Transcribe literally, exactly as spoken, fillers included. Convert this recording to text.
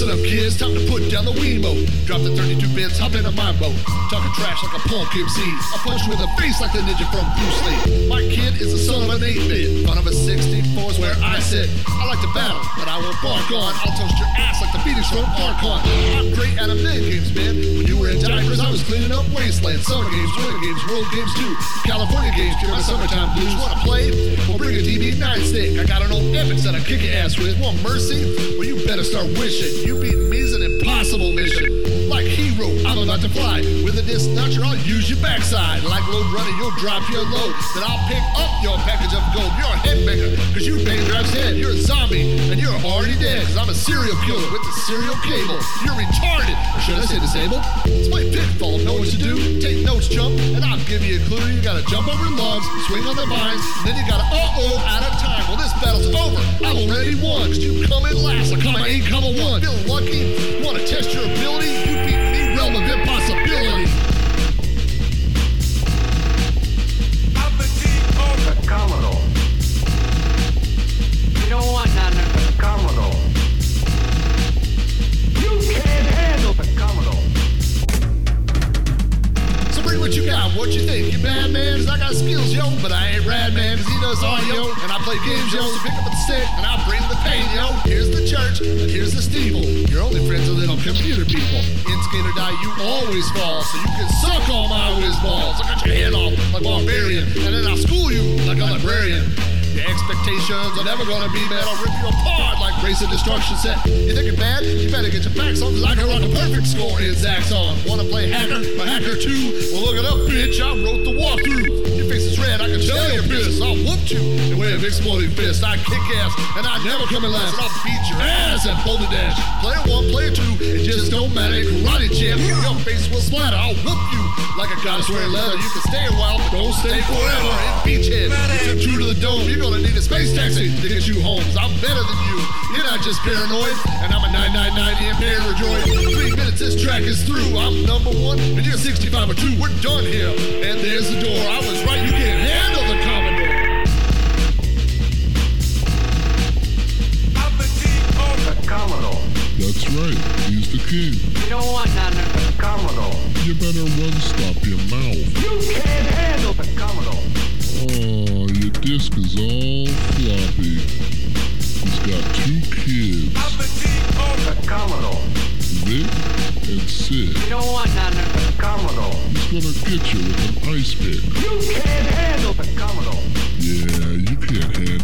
Listen up, kids, time to put down the Wiimote. Drop the thirty-two bits, hop into my boat. Talking trash like a punk M C. I'll punch you in the face like the ninja from Bruce Lee. My kid is the son of an eight-bit. Fun of a sixty-four is where I sit. I like to battle, but I won't bark on. I'll toast your ass like the Phoenix from Archon. I'm great at a million games, man. When you were in diapers, I was cleaning up wasteland. Summer games, winter games, world games too. California games, cure my summertime blues. Wanna play? Well, bring a D B nine-stick. I got an old Evans that I kick your ass with. Want mercy? Well, you better start wishing. You beating me is an impossible mission. Like Hero, I'm about to fly. With a disc notcher, I'll use your backside. Like Load Runner, you'll drop your load. Then I'll pick up your package of gold. You're a headbanger, cause you bang Drive's head. You're a zombie, and you're already dead. Cause I'm a serial killer with the serial cable. You're retarded, or should I say disabled? It's my pitfall, know what to do? Take notes, chump, and I'll give you a clue. You gotta jump over logs, swing on the vines, and then you gotta uh-oh, out of time. Well, this battle's over. I've already won, cause you come in last. I come in ain't come a one. Feeling lucky? Wanna test your ability? You beat me, realm of impossibility. I'm the king of the Commodore. You don't want none of The Commodore. You can't handle the Commodore. So bring what you got, what you think? You bad, man? Cause I got skills, yo, but I ain't rad, man, cause he does audio, and I play games, yo, so pick up the stick, and I bring the pain, yo. Here's the church, and here's the steeple. Your only friends are little computer people. In Skate or Die, you always fall, so you can suck all my whiz balls. I got your head off like Barbarian, and then I'll school you like a librarian. Your expectations are never gonna be met. I'll rip you apart like Race and Destruction set. You think it's bad? You better get your facts on, cause I can rock a perfect score in Zaxxon. Wanna play Hacker or Hacker two? Well, look it up, bitch, I wrote the walkthrough. Your face is red, I can tell your business. I'll whoop you in way of exploding fist. I kick ass, and I never come in last. And I'll beat your ass at Boulder Dash. Player one, player two, it just don't matter. Karate champ, your face will splatter. I'll whoop you like a goddess wearing leather. You can stay a while, but don't stay forever. In Beachhead, you took true to the dome. You're gonna need a space taxi to get you home. I'm better than you. You're not just paranoid, and I'm a nine nine nine impaired droid. Three minutes, this track is through. I'm number one, and you're sixty-five or two. We're done here, and there's the door. I was right. You can't handle the Commodore. I'm the king of the Commodore. That's right, he's the king. You don't want none of The Commodore. You better run stop your mouth. You can't handle the Commodore. Oh, your disc is all floppy. He's got two kids, I'm the king of the Commodore. Vic and Sid. You don't want none of The Commodore. He's gonna get you with an ice pick. You can't handle the Commodore. Yeah, you can't handle